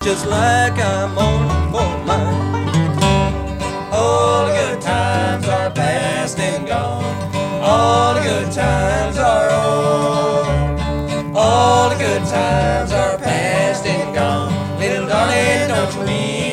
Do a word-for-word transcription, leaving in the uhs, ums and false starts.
just like I'm mourning for mine. All the good times are past and gone. All the good times are over. All the good times are past and gone. Little darling, don't you mean